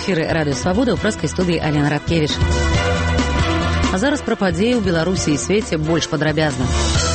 эфіры Радыё Свабода, ў прэскай студыі Алена Радкевіч. А зараз пра падзеі ў Беларусі і свеце больш падрабязна.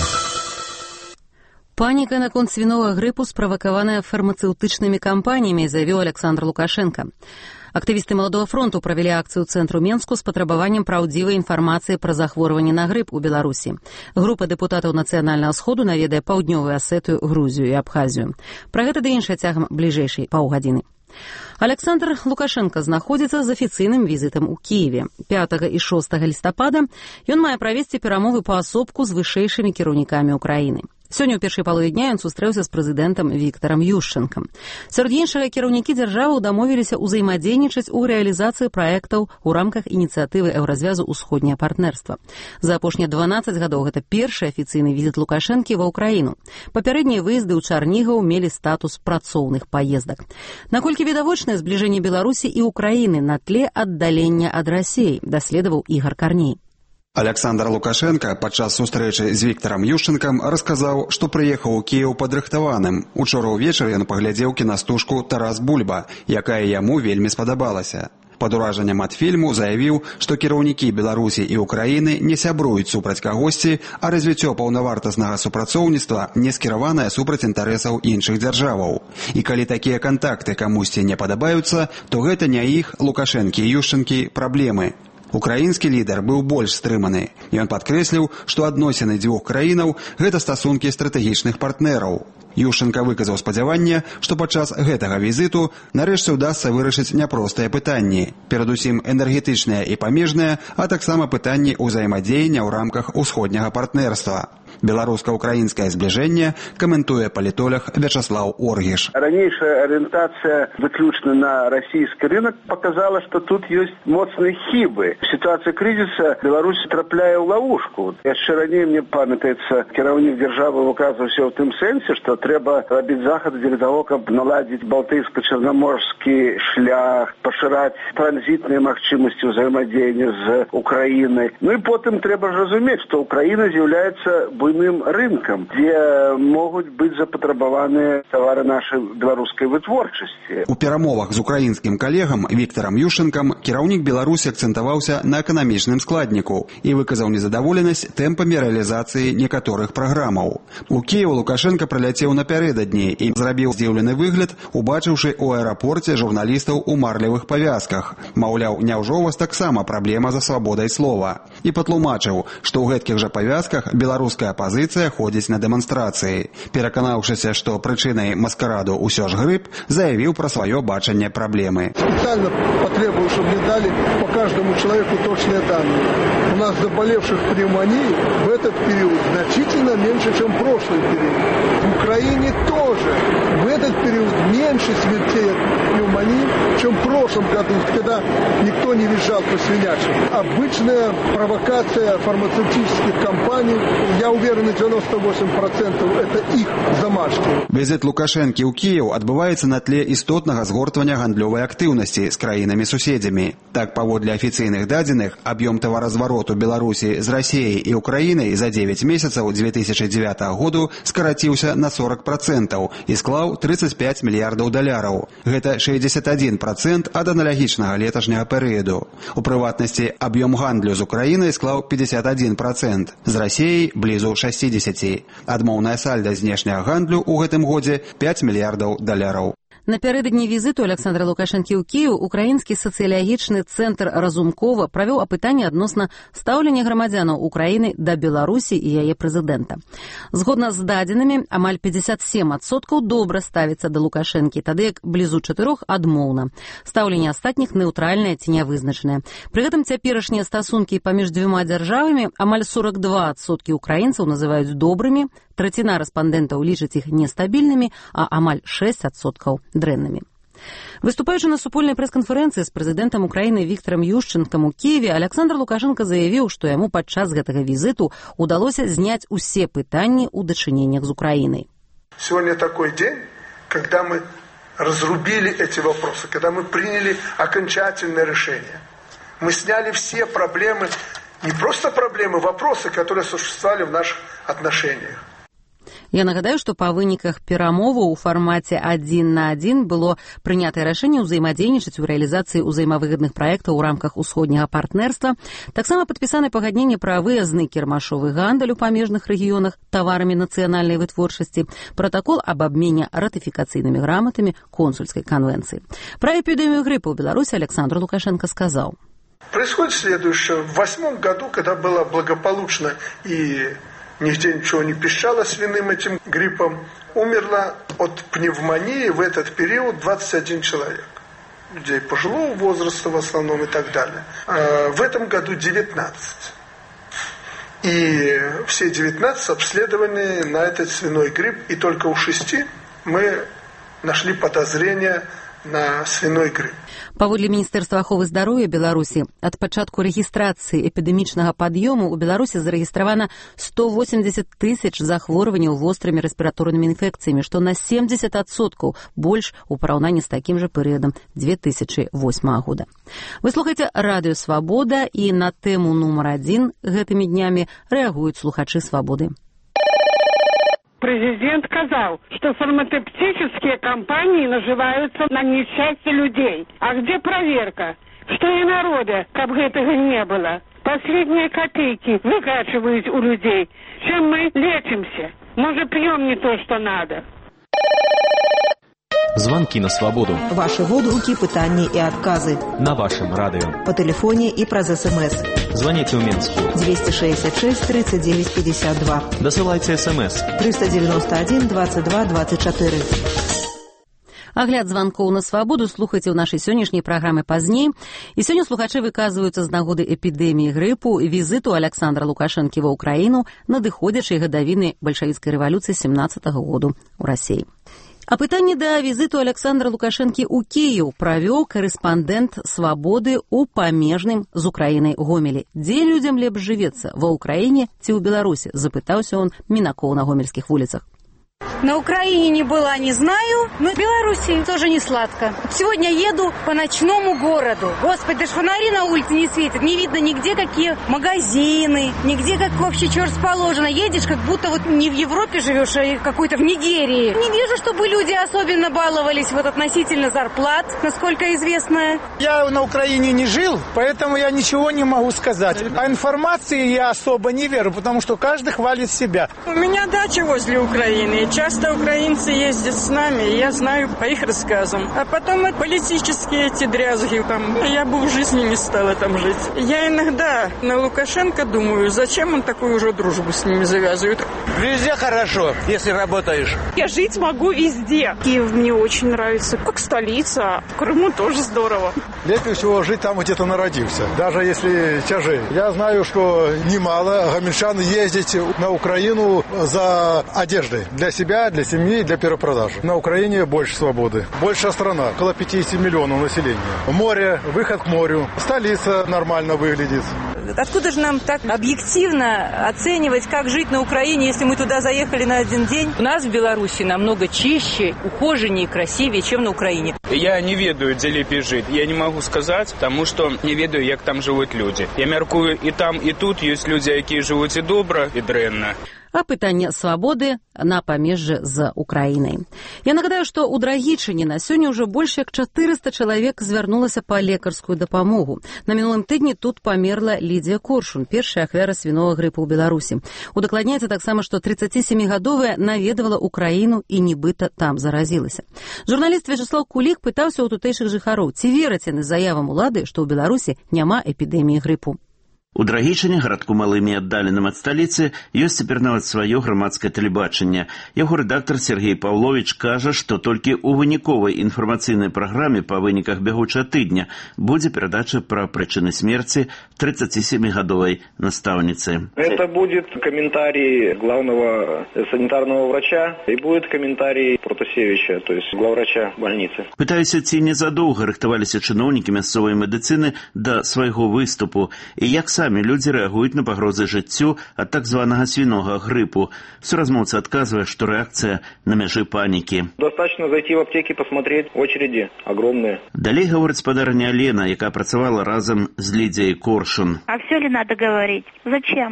Паніка наконт свіновага грыпу справакаваная фармацэўтычнымі кампаніямі, заявіў Александр Лукашенко. Актывісты Маладога фронту правялі акцыю ў цэнтру Менску з патрабаваннем праўдзівай інфармацыі пра захворванне на грып у Беларусі. Група дэпутатаў Нацыянальнага сходу наведае Паўднёвую Асетыю, Грузію і Абхазію. Пра гэта ды іншае цягам бліжэйшай паўгадзіны. Александр Лукашенко знаходзіцца з афіцыйным візітам у Кіеве. 5 і 6 лістапада ён мае правесці перамовы паасобку з вышэйшымі кіраўнікамі ўкраіны. Сёння ў першай палове дня ён сустрэўся з прэзідэнтам Віктарам Ющэнкам. Сярод іншага, кіраўнікі дзяржаваў дамовіліся ўзаемадзейнічаць у рэалізацыі праектаў у рамках ініцыятывы Еўразвязу «Усходняе партнерства». За апошнія 12 гадоў гэта першы афіцыйны візіт Лукашэнкі ва ўкраіну. Папярэднія выезды ў Чарнігаў мелі статус працоўных паездак. Наколькі відавочнае збліжэнне Беларусі і Украіны на тле аддалення ад Расіі, даследаваў Ігор Карней. Александр Лукашенко падчас сустрэчы з Віктарам Ющэнкам расказаў, што прыехаў у Кіеў падрыхтаваным. Учора ўвечары ён паглядзеў кінастужку «Тарас Бульба», якая яму вельмі спадабалася. Пад уражаннем ад фільму заявіў, што кіраўнікі Беларусі і Украіны не сябруюць супраць кагосьці, а развіццё паўнавартаснага супрацоўніцтва не скіраванае супраць інтарэсаў іншых дзяржаваў. І калі такія кантакты камусьці не падабаюцца, то гэта не іх, Лукашэнкі і Ющэнкі, праблемы. Украінскі лідар быў больш стрыманы. Ён падкрэсліў, што адносіны дзвюх краінаў – гэта стасункі стратэгічных партнераў. Ющэнка выказаў спадзяванне, што падчас гэтага візіту нарэшце ўдасца вырашыць няпростыя пытанні. Перадусім энергетычныя і памежныя, а таксама пытанні ўзаемадзеяння ў рамках усходняга партнерства. Беларуска-украінскае збліжэнне каментуе палітолог Вячаслаў Оргіш. Ранейшая арыентацыя выключна на расійскі рынок показала, што тут ёсць моцныя хібы. Сітуацыя крызіса Беларусь трапляе ў ловушку. Яшчэ раней, мне памятаецца, кіраўнік дзяржавы выказваўся ў тым сэнсе, што трэба рабіць захады дзеля таго, каб наладзіць балтыйска-чарнаморскі шлях, пашыраць транзітныя магчымасці ўзаемадзеяння з Украінай. Ну і потым трэба ж разумець, што Украіна з'яўляецца буйным рынкам, дзе могуць быць запатрабаваныя тавары нашай беларускай вытворчасці. У перамовах з украінскім калегам Віктарам Ющэнкам кіраўнік Беларусі акцэнтаваўся на эканамічным складніку і выказаў незадаволенасць тэмпамі рэалізацыі некаторых праграмаў. У Кіеў Лукашенка прыляцеў напярэдадні і зрабіў здзіўлены выгляд, убачыўшы ў аэрапорце журналістаў у марлевых павязках. Маўляў, няўжо ў вас таксама праблема за свабодай слова? І патлумачыў, што ў гэткіх жа павязках беларуская апазіцыя ходзіць на дэманстрацыі. Пераканаўшыся, што прычынай маскараду ўсё ж грып, заявіў пра сваё бачанне праблемы. Специально потребую, чтобы мне дали по каждому человеку точные данные. У нас заболевших пневмонией в этот период значительно меньше, чем в прошлый период. В Украине тоже в этот период меньше смертей от пневмонии, чем в прошлом году, когда никто не визжал по свинячьим. Обычная провокация фармацевтических компаний, я уверен, на 98% это их замашки. Візит Лукашэнкі ў Кіеў адбываецца на тле істотнага згортвання гандлёвай актыўнасці з краінамі-суседзямі. Так, паводле афіцыйных дадзеных, аб'ём таваразвароту Беларусі з Расіяй і Украінай за 9 месяцаў 2009 году скараціўся на 40% і склаў 35 мільярдаў даляраў. Гэта 61% ад аналагічнага леташняга перыяду. У прыватнасці, аб'ём гандлю з Украінай склаў 51%, з Расіяй блізу 60%. Адмоўнае сальда знешняга гандлю ў гэтым годзе 5 мільярдаў даляраў. Напярэдадні візіту Александра Лукашэнкі ў Кіеў украінскі сацыялагічны цэнтр Разумкова правёў апытанне адносна стаўлення грамадзянаў Украіны да Беларусі і яе прэзідэнта. Згодна з дадзенымі, амаль 57% добра ставіцца да Лукашэнкі, тады як блізу 4% адмоўна. Стаўленне астатніх нейтральнае ці нявызначанае. Пры гэтым цяперашнія стасункі паміж дзвюма дзяржавамі амаль 42% украінцаў называюць добрымі, траціна рэспандэнтаў лічыць іх нестабільнымі, а амаль 6% дрэннымі. Выступаючы на супольнай прэс-канферэнцыі з прэзідэнтам Украіны Віктарам Ющэнкам у Кіеве, Александр Лукашенко заявіў, што яму падчас гэтага візіту удалося зняць усе пытанні ў дачыненнях з Украінай. Сегодня такой день, когда мы разрубили эти вопросы, когда мы приняли окончательное решение. Мы сняли все проблемы, не просто проблемы, вопросы, которые существовали в наших отношениях. Я нагадаю, што па выніках перамоваў у фармаце 1 на 1 было прынятае рашэнне ўзаемадзейнічаць у рэалізацыі ўзаемавыгадных праектаў у рамках усходняга партнерства. Таксама падпісаны пагадненне пра выязны кірмашовы гандаль у памежных рэгіёнах таварамі нацыянальнай вытворчасці, пратакол аб абмене ратыфікацыйнымі граматамі консульскай конвенции. Про эпидемию гриппа в Беларуси Александр Лукашенко сказал. Происходит следующее. В 2008 году, когда было благополучно и нигде ничего не пищало свиным этим гриппом, умерло от пневмонии в этот период 21 человек. Людей пожилого возраста в основном и так далее. В этом году 19. И все 19 обследованы на этот свиной грипп, и только у 6 мы нашли подозрения на свиной грипп. Паводле Міністэрства аховы здароўя Беларусі, ад пачатку рэгістрацыі эпідэмічнага пад'ёму ў Беларусі зарэгістравана 180 тысяч захворванняў вострымі рэспіраторнымі інфекцыямі, што на 70% больш у параўнанні з такім жа перыядам 2008 года. Вы слухаеце Радыё Свабода, і на тэму нумар 1 гэтымі днямі рэагуюць слухачы Свабоды. Президент сказал, что фармацевтические компании наживаются на несчастье людей. А где проверка? Что и народа, как бы этого не было. Последние копейки выкачивают у людей. Чем мы лечимся? Может, пьем не то, что надо. Звонки на свободу. Ваши водгуки, пытания и отказы. На вашем радио. По телефоне и праз СМС. Звоните в Минску. 266 39 52. Досылайте СМС. 391 22 24. Агляд званкоў на свабоду слухайце ў нашай сённяшняй праграмы пазней. І сёння слухачы выказваюцца з нагоды эпідэміі грыпу і візіту Александра Лукашэнкі ва ўкраіну надыходзячай гадавіны бальшавіцкай рэвалюцыі 17-го году ў Расіі. А пытанне да візіту Александра Лукашэнкі ў Кіеў правёў карэспандэнт «Свабоды» ў памежным з Украінай Гомелі. Дзе людзям лепш жывецца, ва Ўкраіне ці ў Беларусі? Запытаўся он мінакоў на гомельскіх вуліцах. На Украине не была, не знаю, но в Беларуси тоже не сладко. Сегодня еду по ночному городу. Господи, даже фонари на улице не светят. Не видно нигде какие магазины, нигде как вообще черт положено. Едешь, как будто вот не в Европе живешь, а какой-то в Нигерии. Не вижу, чтобы люди особенно баловались вот относительно зарплат, насколько известно. Я на Украине не жил, поэтому я ничего не могу сказать. А информации я особо не верю, потому что каждый хвалит себя. У меня дача возле Украины. Часто украинцы ездят с нами, и я знаю по их рассказам. А потом политические эти дрязги там. Я бы в жизни не стала там жить. Я иногда на Лукашенко думаю, зачем он такую уже дружбу с ними завязывает. Везде хорошо, если работаешь. Я жить могу везде. Киев мне очень нравится, как столица. В Крыму тоже здорово. Легче всего жить там, где ты народился, даже если тяжелее. Я знаю, что немало гомельчан ездят на Украину за одеждой. Для себя, для семьи, для перепродажи. На Украине больше свободы. Большая страна, около 50 миллионов населения. Море, выход к морю. Столица нормально выглядит. Откуда же нам так объективно оценивать, как жить на Украине, если мы туда заехали на один день? У нас в Беларуси намного чище, ухоженнее и красивее, чем на Украине. Я не ведаю, где лепей жить. Я не могу сказать, потому что не ведаю, як там живут люди. Я мяркую, и там, и тут есть люди, які живут и добра, и дрэнна. А пытанне свабоды на памежжы з Украінай. Я нагадаю, што ў Драгічыне на сёння ўжо больш як 400 чалавек звярнулася па лекарскую дапамогу. На мінулым тыдні тут памерла Лідзія Коршун, першая ахвяра свінога грыпу ў Беларусі. Удакладняецца таксама, што 37-гадовая наведавала Украіну і нібыта там заразілася. Журналіст Вячеслав Кулік пытаўся ў тутэйшых жыхароў, ці вераць яны заявам улады, што ў Беларусі няма эпідэміі грыпу. У Драгічыне, гарадку малым і аддаленым ад сталіцы, ёсць цяпер нават сваё грамадскае тэлебачанне. Яго рэдактар Сергей Павлович кажа, што толькі ў выніковай інфармацыйнай праграме па выніках бягучага тыдня будзе перадача пра прычыны смерці 37-гадовай настаўніцы. Это будет комментарий главного санитарного врача и будет комментарий Протасевича, то есть главврача больницы. Пытаюся, ці незадоўга рыхтаваліся чыноўнікі мясцовай медыцыны да свайго выступу і як самі людзі рэагуюць на пагрозы жыццю ад так званага свінога грыпу. Суразмоўца адказвае, што рэакцыя на мяжы панікі. Достаточно зайти в аптеки, посмотреть, очереди огромные. Далей гаворыць спадарня Лена, якая працавала разам з Лідзіяй Коршун. А все ли надо говорить? Зачем?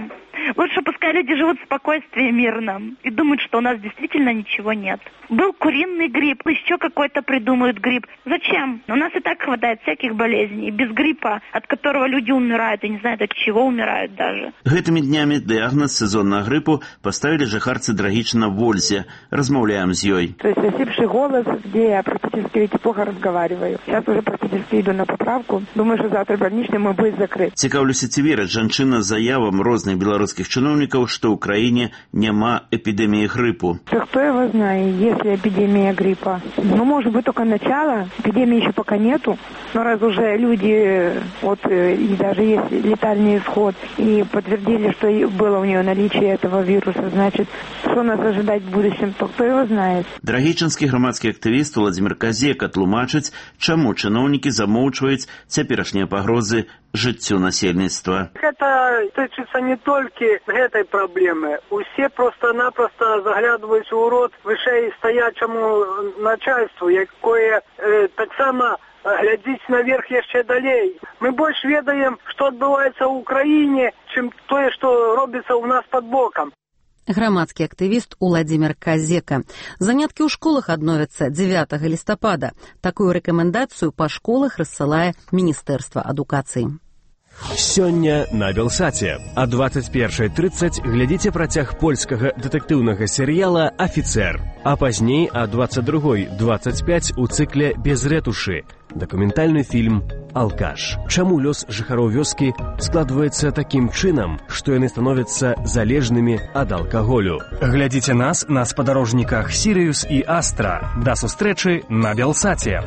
Лучше пускай люди живут в спокойствии мирном и думают, что у нас действительно ничего нет. Был куриный грипп, еще какой-то придумают грипп. Зачем? У нас и так хватает всяких болезней. Без гриппа, от которого люди умирают, и не знают, от чего умирают даже. Гэтымі днямі дыягназ сезоннага грыпу поставили жыхарцы Драгічына Вользе. Размаўляем з ёй. То есть осипший голос, где я практически ведь плохо разговариваю. Сейчас уже практически иду на поправку. Думаю, что завтра больничный мой будет закрыт. Цікаўлюся, ці вераць жанчына заявам розных беларускіх чыноўнікаў, што ў краіне няма эпідэміі грыпу. Кто его знает, если эпидемия гриппа? Ну, может быть, только начало. Эпидемии еще пока нету. Но раз уже люди, вот, и даже есть летальный исход, и подтвердили, что было у нее наличие этого вируса, значит, что нас ожидать в будущем, то кто его знает. Драгічанскі грамадскі актывіст Уладзімір Казека тлумачыць, чаму чыноўнікі замоўчваюць цяперашнія пагрозы жыццю насельніцтва. Это тычыцца не толькі гэтай праблемы. Усе просто-напросто заглядваюць у рот вышэй стаячаму начальству, якое таксама глядзіць наверх яшчэ далей. Мы больш ведаем, што адбываецца ў краіне, чым тое, што робіцца ў нас пад бокам. Грамадскі актывіст Уладзімір Казека. Заняткі ў школах адновяцца 9 лістапада. Такую рэкамендацыю па школах рассылае Міністэрства адукацыі. Сёння на Белсаце. А 21:30 глядзіце працяг польскага дэтэктыўнага серыяла «Афіцэр». А пазней а 22:25 у цыкле «Без рэтушы» дакументальны фільм «Алкаш». Чаму лёс жыхароў вёскі складваецца такім чынам, што яны становяцца залежнымі ад алкаголю? Глядзіце нас на спадарожніках «Сірыюс» і «Астра». Да сустрэчы на Белсаце.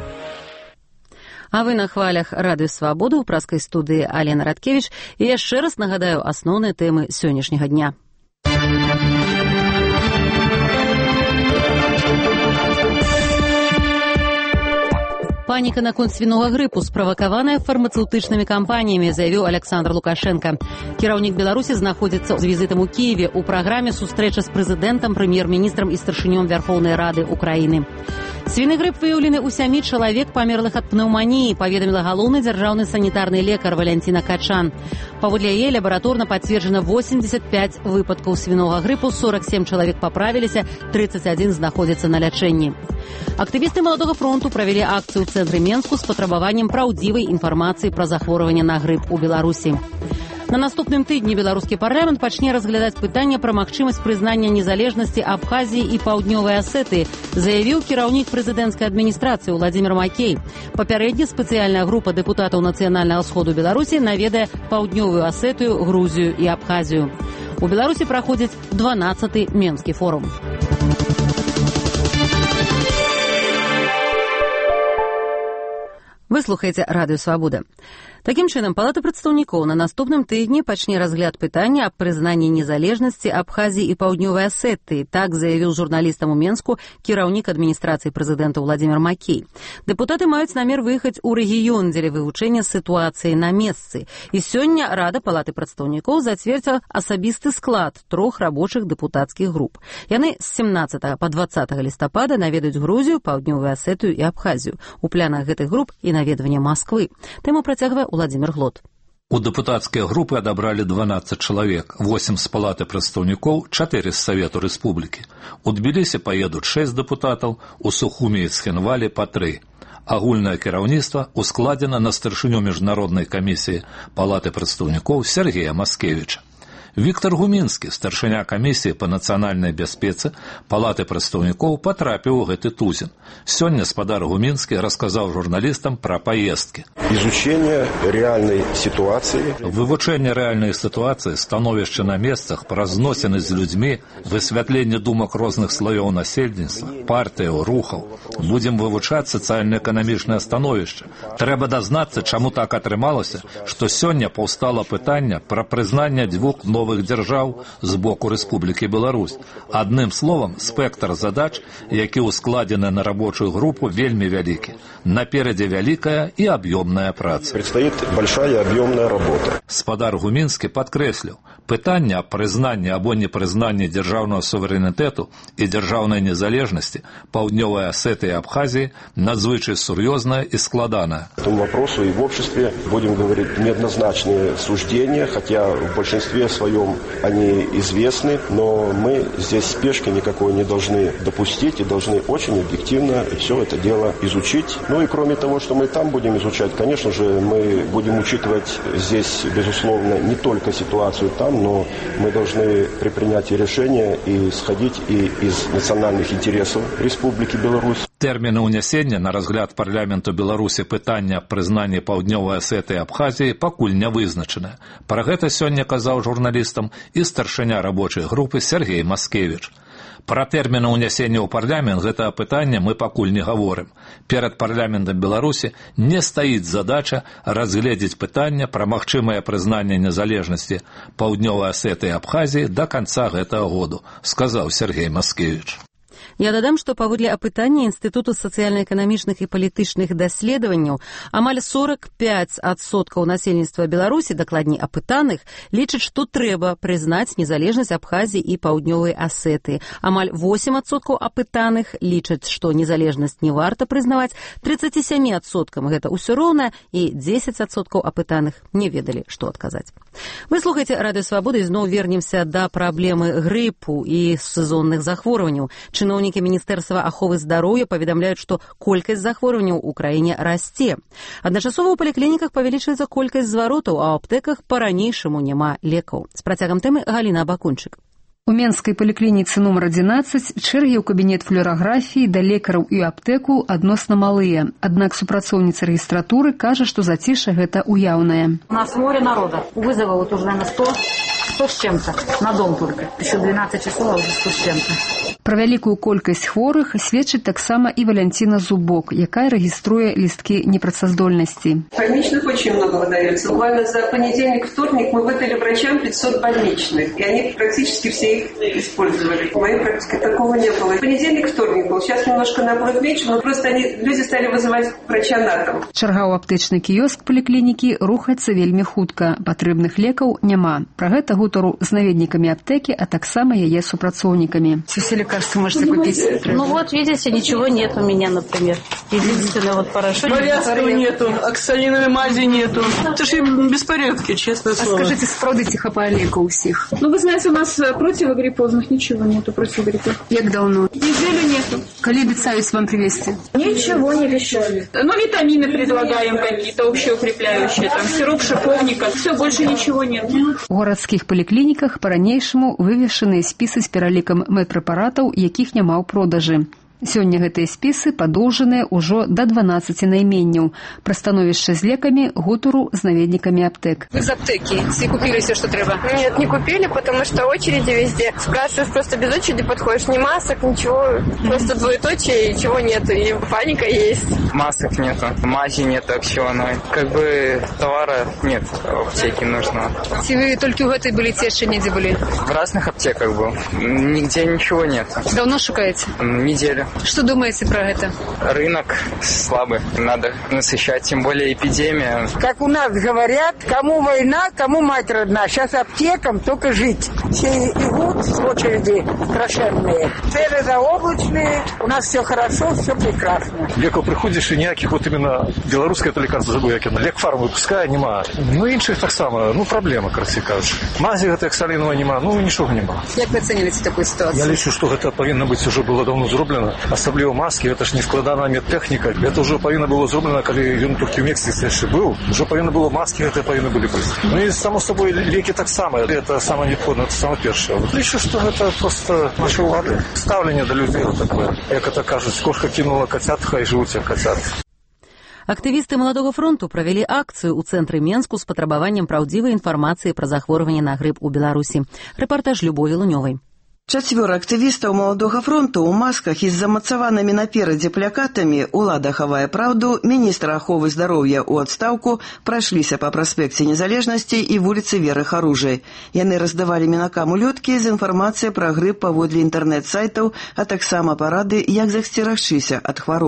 А вы на хвалях Радыё Свабода ў праскай студыі Алена Радкевіч. І яшчэ раз нагадаю асноўныя тэмы сённяшняга дня. Паніка наконт свінога грыпу, справакаваная фармацэўтычнымі кампаніямі, заявіў Александр Лукашенко. Кіраўнік Беларусі знаходзіцца з візітам у Кіеве ў праграме сустрэча з прэзідэнтам, прэм'ер-міністрам і старшынём Вярхоўнай Рады Украіны. Свіны грып выяўлены ў 7 чалавек, памерлых ад пнеўманіі, паведаміла галоўны дзяржаўны санітарны лекар Валянціна Качан. Паводле яе лабараторна пацверджана 85 выпадкаў свінога грыпу, 47 чалавек паправіліся, 31 знаходзяцца на лячэнні. Актывісты Маладога фронту правялі акцыю ў цэнтры Менску з патрабаваннем праўдзівай інфармацыі пра захворванне на грып у Беларусі. На наступным тыдні беларускі парламент пачне разглядаць пытанне пра магчымасць прызнання незалежнасці Абхазіі і Паўднёвай Асетыі, заявіў кіраўнік прэзідэнцкай адміністрацыі Уладзімір Макей. Папярэдне спецыяльная група дэпутатаў Нацыянальнага сходу Беларусі наведае Паўднёвую Асетыю, Грузію і Абхазію. У Беларусі праходзіць 12-й Менскі форум. Вы слухаеце Радыё Свабода. Такім чынам, Палата прадстаўнікоў на наступным тыдні пачне разгляд пытання аб прызнанні незалежнасці Абхазіі і Паўднёвай Асетыі, так заявіў журналістам у Менску кіраўнік адміністрацыі прэзідэнта Уладзімір Макей. Дэпутаты маюць намер выехаць у рэгіён дзеля вывучэння сітуацыі на месцы. І сёння Рада Палаты прадстаўнікоў зацвердзіла асабісты склад 3 рабочых дэпутацкіх груп. Яны з 17 па 20 лістапада наведаюць Грузію, Паўднёвую Асетыю і Абхазію. У планах гэтых груп і наведванне Масквы. Тэму працягвае Уладзімір Глот. У дэпутацкія групы адабралі 12 чалавек, 8 з Палаты прадстаўнікоў, 4 з Савету Рэспублікі. У Тбілісі паедуць 6 дэпутатаў, у Сухумі і Цхінвалі па 3. Агульнае кіраўніцтва ускладзена на старшыню міжнароднай камісіі Палаты прадстаўнікоў Сергея Маскевіча. Віктор Гумінскі, старшыня камісіі па нацыянальнай бяспецы Палаты прадстаўнікоў, патрапіў у гэты тузін. Сёння спадар Гумінскі расказаў журналістам пра паездкі. Изучение реальной ситуации. Вывучэнне рэальнай сітуацыі, становішча на месцах, разносіны з людзьмі, высвятленне думак розных слоёў насельніцтва, партыяў, рухаў. Будзем вывучаць сацыяльна-эканамічнае становішча. Трэба дазнацца, чаму так атрымалася, што сёння паўстала пытанне пра прызнанне 2 новых дзяржаў з боку Рэспублікі Беларусь. Адным словам, спектр задач, які ускладзены на рабочую групу, вельмі вялікі. Наперадзе вялікая і аб'ёмная праца. Предстоит большая объемная работа. Спадар Гумінскі падкрэсліў, пытанне аб прызнанні або непрызнанні дзяржаўнага суверэнітэту і дзяржаўнай незалежнасці Паўднёвай Асетыі і Абхазіі надзвычай сур'ёзнае і складанае. Этому вопросу и в обществе, будем говорить, неоднозначные суждения, хотя в большинстве своем своем они известны, но мы здесь спешки никакой не должны допустить и должны очень объективно все это дело изучить. Ну и кроме того, что мы там будем изучать, конечно же, мы будем учитывать здесь, безусловно, не только ситуацию там, но мы должны при принятии решения исходить и из национальных интересов Республики Беларусь. Тэрміны ўнясення на разгляд парламенту Беларусі пытання прызнання Паўднёвай Асетыі і Абхазіі пакуль не вызначаны. Пра гэта сёння казаў журналістам і старшыня рабочай групы Сергей Маскевіч. Пра тэрміны ўнясення ў парламент гэтага пытання мы пакуль не гаворым. Перад парламентам Беларусі не стаіць задача разгледзець пытання пра магчымае прызнанне незалежнасці Паўднёвай Асетыі і Абхазіі да канца гэтага году, сказаў Сергей Маскевіч. Я дадам, што паводле апытання Інстытуту сацыяльна-эканамічных і палітычных даследаванняў амаль 45% насельніцтва Беларусі, дакладней апытаных, лічаць, што трэба прызнаць незалежнасць Абхазіі і Паўднёвай Асетыі. Амаль 8% апытаных лічаць, што незалежнасць не варта прызнаваць, 37% гэта ўсё роўна і 10% апытаных не ведалі, што адказаць. Вы слухаеце Радыё Свабода і зноў вернемся да праблемы грыпу і сезонных захворванняў. Чыноўнікі Міністэрства аховы здароўя паведамляюць, што колькасць захворванняў у краіне расце. Адначасова ў паліклініках павялічваецца колькасць зваротаў, а ў аптэках па-ранейшаму няма лекаў. З працягам тэмы Галіна Абакунчык. У Менскай паліклініцы нумар 11 чэргі ў кабінет флюараграфіі да лекараў і аптэку адносна малыя. Аднак супрацоўніца рэгістратуры кажа, што зацішша гэта уяўнае. У нас море народа. Вызова вот уже на 100 с чем-то. На дом только. Еще 12 часов, а уже 100 с чем-то. Пра вялікую колькасць хворых сведчыць таксама і Валянціна Зубок, якая рэгіструе лісткі непрацаздольнасці. Больничных очень много выдается. Буквально за понедельник, вторник мы выдали врачам 500 больничных. И они практически все их использовали. В моей практике такого не было. Понедельник, вторник был. Сейчас немножко наоборот меньше, но просто люди стали вызывать врача на дом. Чарга ў аптэчны кіёск паліклінікі рухаецца вельмі хутка. Патрэбных лекаў няма. Пра гэта гутару з наведнікамі аптэкі, а таксама яе супрацоўнікамі. Можете купить. Ну вот, видите, ничего нет у меня, например. Единственное, вот порошок. Повязков нету, оксалиновой мази нету. Это же беспорядки, честное слово. А скажите, справді ці хапае лекаў усіх? Ну, вы знаете, у нас противогриппозных ничего нету, противогриппозных. Як давно? Неделю нету. Калі абяцаюць вам привезти? Ничего не обещали. Ну, витамины предлагаем какие-то общеукрепляющие, там, сироп шиповника, все, больше ничего нет. У гарадскіх паліклініках па-ранейшаму вывешаныя спісы з пералікам медпрэпаратаў, якіх няма ў продажы. Сёння гэтыя спісы падоўжаныя ўжо да 12 найменняў. Пра становішча з лекамі гутару з наведнікамі аптэк. Вы з аптэкі ці купілі все, што трэба? Нет, не купили, потому что очереди везде. Спрашиваешь, просто без очереди подходишь. Ни масок, ничего. Просто двоеточие, чего нету. И паника есть. Масок нету, мази нету аксионной. Как бы товара нет в аптеке нужного. Ці вы толькі ў гэтай былі, ці яшчэ недзе былі? В разных аптеках был. Нигде ничего нет. Давно шукаете? Неделю. Что думаете про это? Рынок слабый. Надо насыщать, тем более эпидемия. Как у нас говорят, кому война, кому мать родна. Сейчас аптекам только жить. Все идут с очереди страшенные. Цены заоблачные. У нас все хорошо, все прекрасно. Лекаў приходишь, и ніяких вот именно белорусское это лекарство забыл, як на лекфарм выпускае, нема. Ну, інших так само, ну, проблема, короче кажучи. Мази гэта аксалінова нема, ну, нічого нема. Як вы оцениваете такую ситуацию? Я лічу, что гэта повинно быть уже было давно зроблено. Асабліва маски, это ж не складаная медтэхніка. Это уже повинно было зроблено, калі ён толькі ў Мексіцы яшчэ быў. Уже повинно было маски, это повинны были быть. Ну и само собой леки так само. Это самое необходимое, это самое першее. Вот лічу, что это просто наши улады. Ставление до людей вот такое. Як это кажуть, кошка кинула котят, хай живут як котят. Актывісты Маладога фронту правялі акцыю ў цэнтры Менску з патрабаваннем праўдзівай інфармацыі пра захворванне на грып у Беларусі. Рэпартаж Любові Лунёвай. 4 актывістаў Маладога фронту ў масках і з замацаванымі наперадзе плакатамі «Улада хавае праўду», міністр аховы здароўя ў адстаўку прайшліся па праспекце Незалежнасці і вуліцы Веры Харужай. Яны раздавалі мінакам улёткі з інфармацыяй пра грып паводле інтэрнэт-сайтаў, а таксама парады, як засцерагчыся ад хваробы.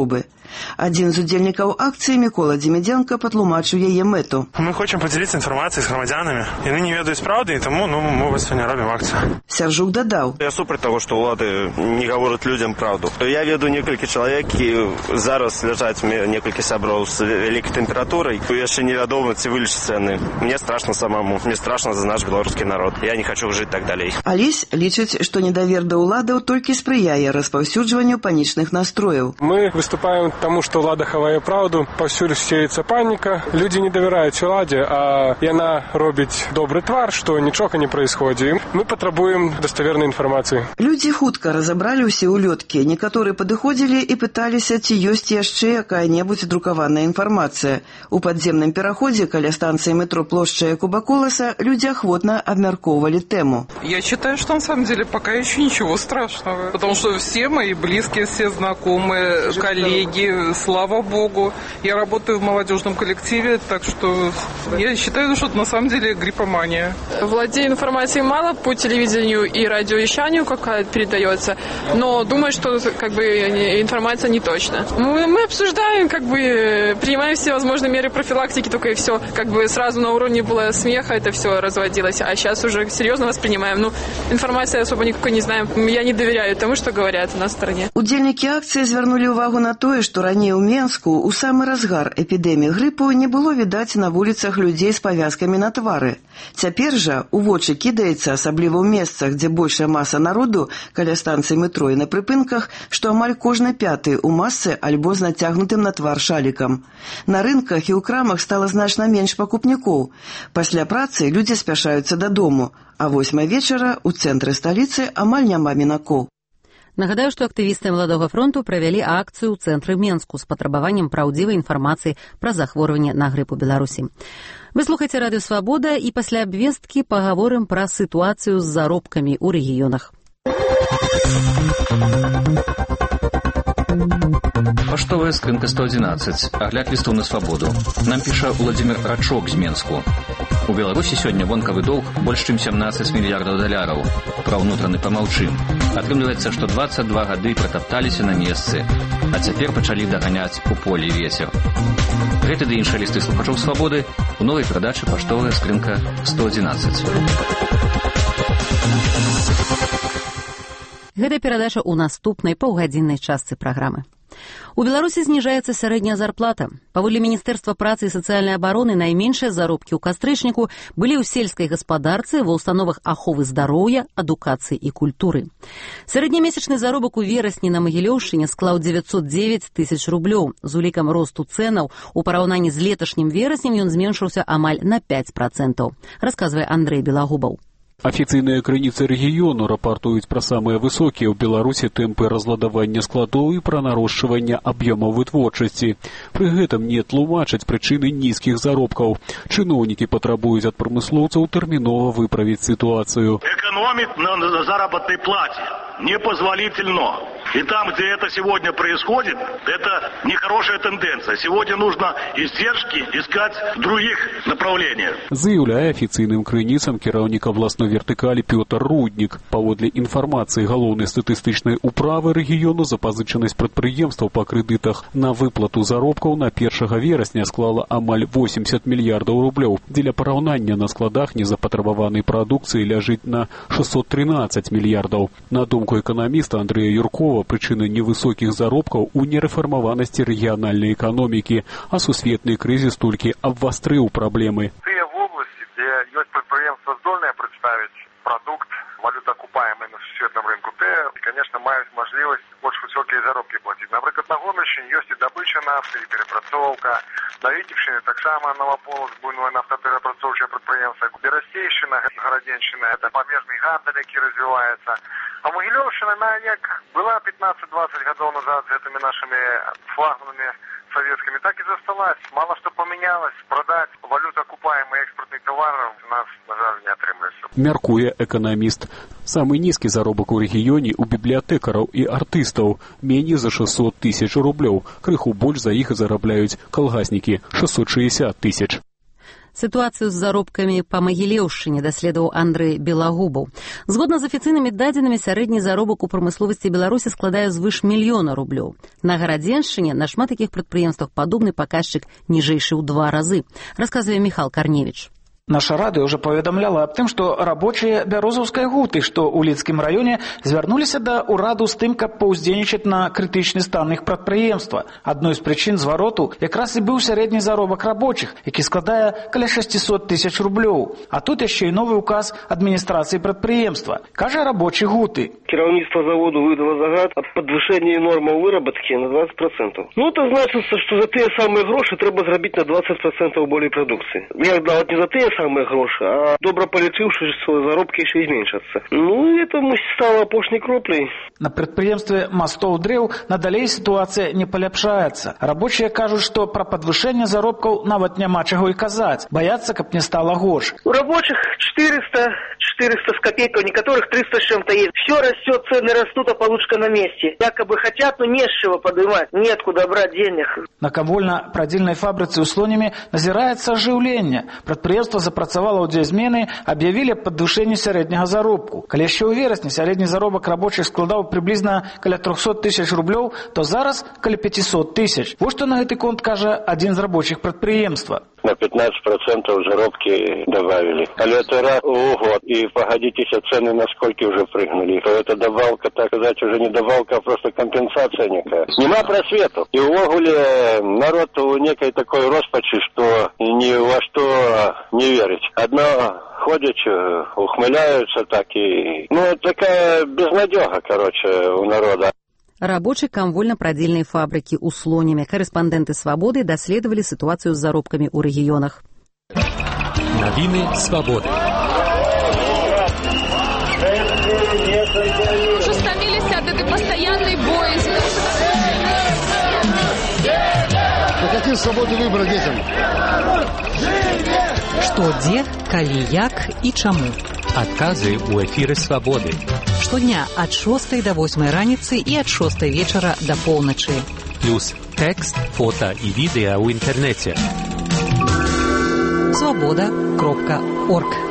Адзін з удзельнікаў акцыі Мікола Демідзенка патлумачыў яе мэту. Мы хочам падзяліцца інфармацыяй з грамадзянамі. Яны не ведаюць праўды, і таму мы сёння робім акцыю. Сяржук дадаў. Я супраць таго, што ўлады не гавораць людзям праўду. Я веду некалькі чалавек, і зараз ляжаць некалькі сяброў з вялікай тэмпературай. Яшчэ невядома, ці вылечацца яны. Мне страшна самому. Мне страшна за наш беларускі народ. Я не хочу жыць так далей. Алесь лічыць, што недавер да ўладаў толькі спрыяе распаўсюджванню панічных настрояў. Мы выступаем тому, што ўлада хавае праўду, паўсюль сеецца паніка, людзі не давяраюць уладзе, а яна робіць добры твар, што нічога не праисходзі. Мы патрабуем даставернай інфармацыі. Людзі хутка разабралі ўсе ўлёткі. Некаторыя падыходзілі і пыталіся, ці ёсць яшчэ якая-небудзь друкаваная інфармацыя. У падземным пераходзе каля станцыі метро плошча Якуба Коласа людзі ахвотна абмяркоўвалі тэму. Я считаю, что на самом деле пока еще ничего страшного, потому что все мои близкие, все знакомые, коллеги, слава богу, я работаю в молодежном коллективе, так что я считаю, что это на самом деле гриппомания. Владею информацией мало по телевидению и радиовещанию, какая передается, но думаю, что как бы информация не точна. Мы обсуждаем, как бы принимаем все возможные меры профилактики, только и все, как бы сразу на уровне было смеха это все разводилось, а сейчас уже серьезно воспринимаем. Ну, информации особо никакой не знаем. Я не доверяю тому, что говорят у нас в стране. Удзельнікі акцыі звярнулі ўвагу на тое, што раней у Менску ў самы разгар эпідэміі грыпу не было відаць на вуліцах людзей з павязкамі на твары. Цяпер жа у вочы кідаецца, асабліва ў месцах, дзе большая маса народу, каля станцыі метро і на прыпынках, што амаль кожны пяты ў масцы альбо з нацягнутым на твар шалікам. На рынках і ў крамах стала значна менш пакупнікоў. Пасля працы людзі спяшаюцца дадому, а 8 вечара ў цэнтры сталіцы амаль няма мінакоў. Нагадаю, што актывісты Маладога фронту правялі акцыю ў цэнтры Менску з патрабаваннем праўдзівай інфармацыі пра захворванне на грып у Беларусі. Вы слухаеце Радыё Свабода, і пасля абвесткі пагаворым пра сітуацыю з заробкамі ў рэгіёнах. Паштовая скрынка 111. Агляд лістаў на свабоду. Нам піша Владимир Рачок з Менску. У Беларусі сёння вонкавы доўг больш чым 17 мільярдаў даляраў. Пра ўнутраны памаўчым. Атрымліваецца, што 22 гады пратапталіся на месцы, а цяпер пачалі даганяць у полі вецер. Гэты ды іншыя лісты слухачоў свабоды у новай перадачы «Паштовая скрынка 111». Гэта перадача ў наступнай паўгадзіннай частцы праграмы. У Беларусі зніжаецца сярэдняя зарплата. Паводле Міністэрства працы і сацыяльнай абароны найменшыя заробкі ў кастрычніку былі ў сельскай гаспадарцы, ва ўстановах аховы здароўя, адукацыі і культуры. Сярэднямесячны заробак у верасні на Магілёўшчыне склаў 909 тысяч рублёў. З улікам росту цэнаў у параўнанні з леташнім вераснем ён зменшыўся амаль на 5%, расказвае Андрэй Белагубаў. Афіцыйныя крыніцы рэгіёну рапартуюць пра самыя высокія ў Беларусі тэмпы разладавання складоў і пра нарошчванне аб'ёмаў вытворчасці. Пры гэтым не тлумачаць прычыны нізкіх заробкаў. Чыноўнікі патрабуюць ад прамыслоўцаў тэрмінова выправіць сітуацыю. Экономить на заработной плате непозволительно. И там, где это сегодня происходит, это нехорошая тенденция. Сегодня нужно издержки искать в других направлениях. Заяўляе афіцыйным крыніцам кіраўнік абласной вертыкалі Пётр Руднік. Паводле інфармацыі галоўнай статыстычнай управы рэгіёну запазычанасць прадпрыемстваў па крэдытах на выплату заробкаў на 1 верасня склала амаль 80 мільярдаў рублёў. Дзеля параўнання на складах незапатрабаванай прадукцыі ляжыць на 613 мільярдаў. На думку эканаміста Андрэя Юркова, прычына невысокіх заробкаў у нерэфармаванасці рэгіянальнай эканомікі, а сусветны крызіс толькі абвастрыў праблемы. Тыя вобласці, дзе ёсць прадпрыемства здольныя прадставіць прадукт валютаакупаемый на сусветным рынку, те, конечно, маюць мажлівасць больш высокія заробкі плаціць. Напрыклад, на Гомельшчыне ёсць і дабыча нафты, і перапрацоўка. На Віцебшчыне таксама Новаполацк, буйное нафтаперапрацоўчае прадпрыемства. Берасцейшчына, Гарадзеншчына, это памежны гандаль, які развіваецца. А Могилевщина на неяк была 15-20 годов назад с этими нашими флагманами советскими, так и засталась. Мало что поменялось. Продать валютоокупаемые экспортные товары у нас, на жаль, не атрымліваецца. Мяркуе эканаміст. Самы нізкі заробак у рэгіёне у бібліятэкараў і артыстаў меней за 600 тысяч рублёў. Крыху больш за іх зарабляюць калгаснікі – 660 тысяч. Сітуацыю з заробкамі па Магілеўшчыне даследаваў Андрэй Белагубаў. Згодна з афіцыйнымі дадзенымі, сярэдні заробак у прамысловасці Беларусі складае звыш 1 000 000 рублёў. На Гарадзеншчыне на шмат такіх прадпрыемствах падобны паказчык ніжэйшы ў 2 разы, расказвае Міхал Карневіч. Наша радыё ўжо паведамляла аб тым, што рабочыя бярозаўскай гуты, што ў Лідскім раёне, звярнуліся да ўраду з тым, каб паўздзейнічаць на крытычны стан іх прадпрыемства. Адной з прычын звароту якраз і быў сярэдні заробак рабочых, які складае каля 600 000 рублёў. А тут яшчэ і новы указ адміністрацыі прадпрыемства. Кажа рабочы гуты. Кіраўніцтва заводу выдало загад аб падвышэнні нормаў выработкі на 20%. Это значыцца, што за тыя самыя грошы трэба зрабіць на 20% болей прадукцыі. Я нават не за тыя самые гроши, а добра полечившись, заробки еще изменшатся. Это стало апошняй кроплей. На прадпрыемстве мостоў дрэў надалей сітуацыя не паляпшаецца. Рабочыя кажуць, што пра падвышэнне заробкаў нават няма чаго і казаць. Баяцца, каб не стала горш. У рабочих 400 с копейкой, у некоторых 300 с чем-то есть. Все растет, цены растут, а получка на месте. Якобы хотят, но не с чего поднимать, неоткуда брать денег. На камвольна-прадзільнай фабрыцы ў Слонімі назіраецца ажыўленне. Прадпрыемства запрацавала ў 2 змены, аб'явілі аб падвышэнні сярэдняга заробку. Калі яшчэ ў верасні сярэдні заробак рабочых складаў прыблізна каля 300 000 рублёў, то зараз каля 500 000. Вось што на гэты конт кажа адзін з рабочых прадпрыемства. На 15% заробки добавили. Але это раз в год. И погодитесь, цены насколько уже прыгнули. То это добавка, так сказать, уже не добавка, а просто компенсация некая. Нема просвету. И увогуле народ у некой такой роспачи, что ни во что не верить. Одно ходят, ухмыляются так и... такая безнадега, у народа. Рабочий камвольна-прадзільнай фабрыкі ў Слоніме. Корэспандэнты «Свабоды» даследавалі сітуацыю з заробкамі ў рэгіёнах. Навіны «Свабоды». Уже стаміліся ад этой пастаяннай боязі. Какие свободы выбора детям? Што, дзе, калі, як і чаму? Адказы ў эфіры «Свабоды». Штодня ад 6 до 8 раніцы і ад 6 вечара до поўначы. Плюс тэкст, фота і відэа ў інтэрнэце. Свабода.орг